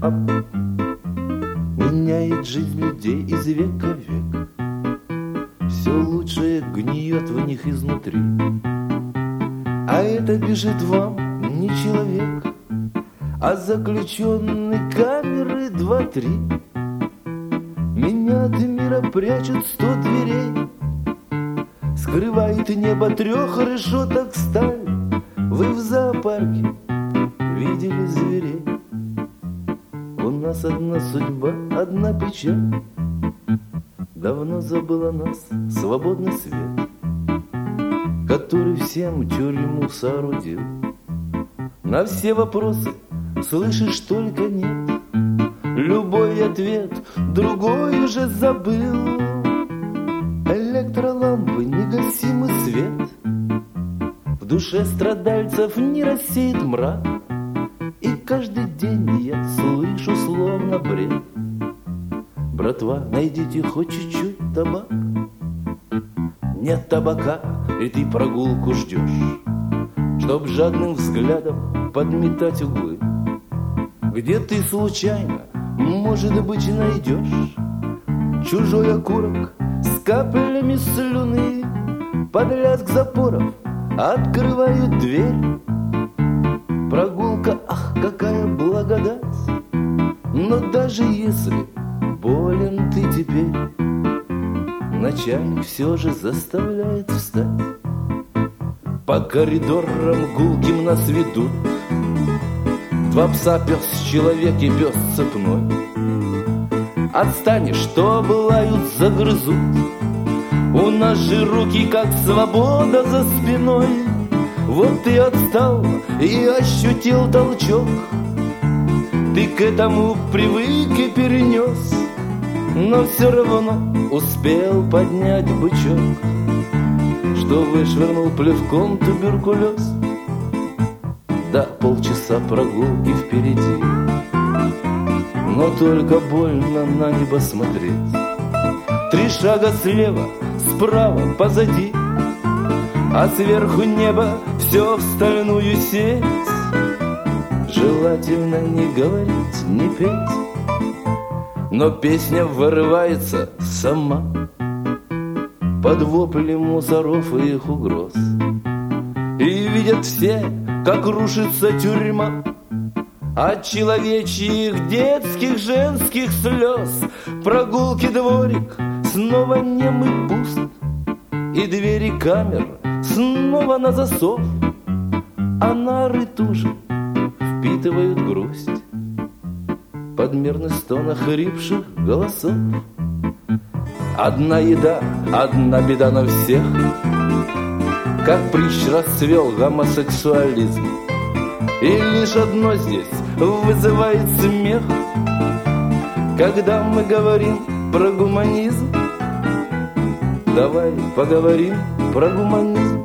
Меняет жизнь людей из века в век. Все лучшее гниет в них изнутри. А это бежит вам не человек, а заключенный камеры 2-3. Меня от мира прячут 100 дверей, скрывает небо 3 решеток сталь. Вы в зоопарке видели зверей? У нас одна судьба, одна печаль. Давно забыла нас свободный свет, который всем тюрьму соорудил. На все вопросы слышишь только нет, любой ответ другой уже забыл. Электролампы, негасимый свет, в душе страдальцев не рассеет мрак. И каждый день я слышу словно бред: братва, найдите хоть чуть-чуть табак. Нет табака, и ты прогулку ждешь, чтоб жадным взглядом подметать углы, где ты случайно, может быть, найдешь чужой окурок с каплями слюны. Под лязг запоров открывают дверь. Прогулка, ах, какая благодать! Но даже если болен ты теперь, начальник все же заставляет встать. По коридорам гулким нас ведут 2 пса, пес человек и пес цепной. Отстанешь, что облают, загрызут. У нас же руки, как свобода за спиной. Вот ты отстал и ощутил толчок, ты к этому привык и перенес, но все равно успел поднять бычок, что вышвырнул плевком туберкулез. Да, полчаса прогулки впереди, но только больно на небо смотреть. 3 шага слева, справа, позади, а сверху небо все в стальную сеть. Желательно не говорить, не петь, но песня вырывается сама под вопли мусоров и их угроз. И видят все, как рушится тюрьма от человечьих, детских, женских слез. Прогулки, дворик снова нем и пуст, и двери камер снова на засов, а нары туже впитывают грусть под мерный стон охрипших голосов. Одна еда, одна беда на всех, как притч расцвел гомосексуализм. И лишь одно здесь вызывает смех, когда мы говорим про гуманизм. Давай поговорим про гуманизм.